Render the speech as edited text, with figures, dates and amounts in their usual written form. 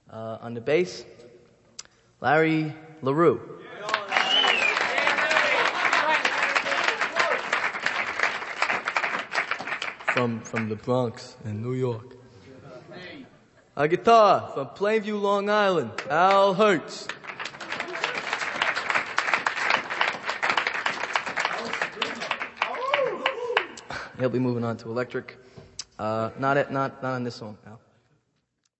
On the bass, Larry LaRue. From the Bronx in New York. On guitar, from Plainview, Long Island, Al Hertz. He'll be moving on to electric. Not on this song, Al.